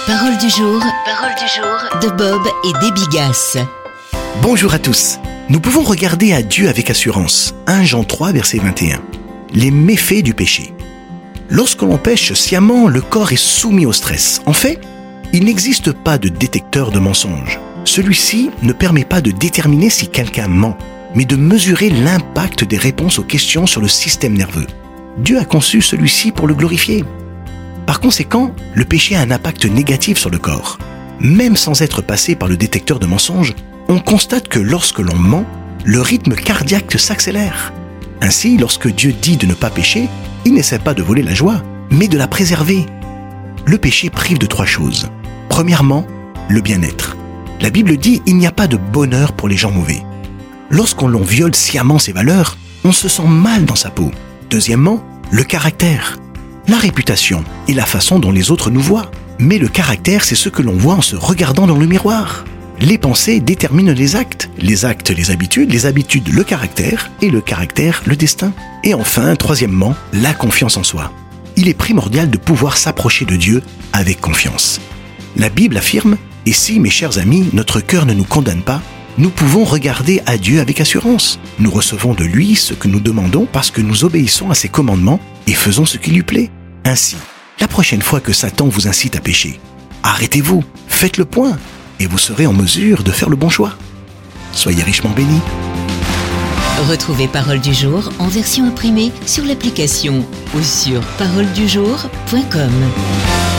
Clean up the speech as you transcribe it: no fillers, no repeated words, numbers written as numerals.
Parole du jour de Bob et des Bigasses. Bonjour à tous. Nous pouvons regarder à Dieu avec assurance. 1 Jean 3, verset 21. Les méfaits du péché. Lorsque l'on pêche sciemment, le corps est soumis au stress. En fait, il n'existe pas de détecteur de mensonges. Celui-ci ne permet pas de déterminer si quelqu'un ment, mais de mesurer l'impact des réponses aux questions sur le système nerveux. Dieu a conçu celui-ci pour le glorifier. Par conséquent, le péché a un impact négatif sur le corps. Même sans être passé par le détecteur de mensonges, on constate que lorsque l'on ment, le rythme cardiaque s'accélère. Ainsi, lorsque Dieu dit de ne pas pécher, il n'essaie pas de voler la joie, mais de la préserver. Le péché prive de 3 choses. Premièrement, le bien-être. La Bible dit « Il n'y a pas de bonheur pour les gens mauvais ». Lorsqu'on viole sciemment ses valeurs, on se sent mal dans sa peau. Deuxièmement, le caractère. La réputation et la façon dont les autres nous voient. Mais le caractère, c'est ce que l'on voit en se regardant dans le miroir. Les pensées déterminent les actes, les habitudes, le caractère, et le caractère, le destin. Et enfin, troisièmement, la confiance en soi. Il est primordial de pouvoir s'approcher de Dieu avec confiance. La Bible affirme « Et si, mes chers amis, notre cœur ne nous condamne pas, nous pouvons regarder à Dieu avec assurance. Nous recevons de lui ce que nous demandons parce que nous obéissons à ses commandements et faisons ce qui lui plaît. Ainsi, la prochaine fois que Satan vous incite à pécher, arrêtez-vous, faites le point et vous serez en mesure de faire le bon choix. Soyez richement bénis. Retrouvez Parole du jour en version imprimée sur l'application ou sur paroledujour.com.